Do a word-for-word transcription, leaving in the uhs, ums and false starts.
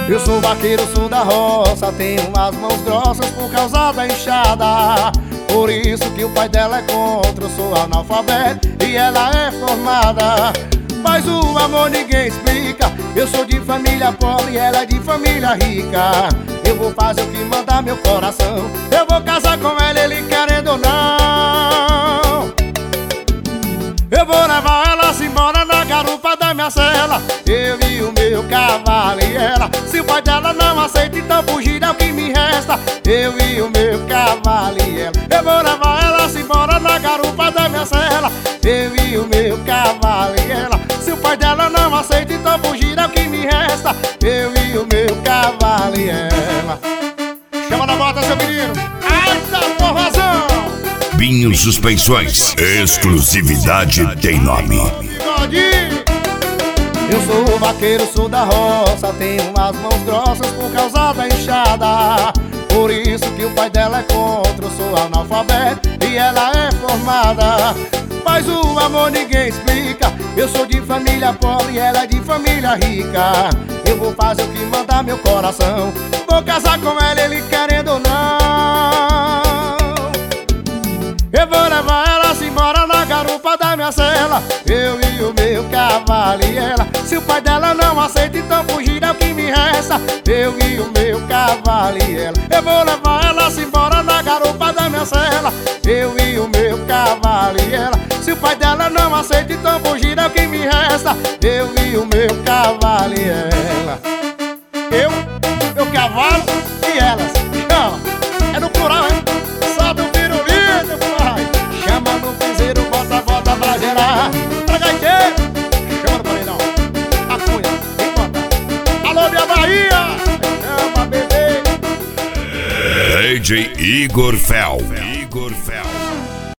Eu sou vaqueiro, sou da roça, tenho as mãos grossas por causa da enxada. Por isso que o pai dela é contra, eu sou analfabeto e ela é formada. Mas o amor ninguém explica, eu sou de família pobre e ela é de família rica. Eu vou fazer o que mandar meu coração, eu vou casar com ela, ele querendo ou não. Eu vou levar ela se embora na garupa da minha cela, eu e o meu cavalo e ela. Se o pai dela não aceita, então fugir é o que me resta, eu e o meu cavalo e ela. Eu vou levar ela se embora na garupa da minha cela, eu e o meu cavalo e ela. Se o pai dela não aceita, então fugir é o que me resta, eu e o meu cavalo e ela. Chama na bota, seu menino, ai tá forrozão. Binho Suspensões, exclusividade tem nome. Eu sou vaqueiro, sou da roça, tenho as mãos grossas por causa da enxada. Por isso que o pai dela é contra, eu sou analfabeto e ela é formada. Mas o amor ninguém explica, eu sou de família pobre e ela é de família rica. Eu vou fazer o que mandar meu coração, vou casar com ela, ele querendo ou não. Eu vou levar ela se embora na garupa da minha cela, eu e o meu cavalo e ela. Se o pai dela não aceita, então fugir é o que me resta, eu e o meu cavalo e ela. Eu vou levar ela se embora na garupa da minha cela, eu e o meu cavalo e ela. Se o pai dela não aceita, então fugir é o que me resta, eu e o meu cavalo e ela. Eu, meu cavalo e elas. Chama, é no plural, hein? Sobe o pirulito, pai. Chama no piseiro, bota, bota pra gerar. Pra gaiteiro, chama no paredão. A cunha, vem botar. Alô, minha Bahia, chama, bebê. D J Igor Fel. Igor Fel.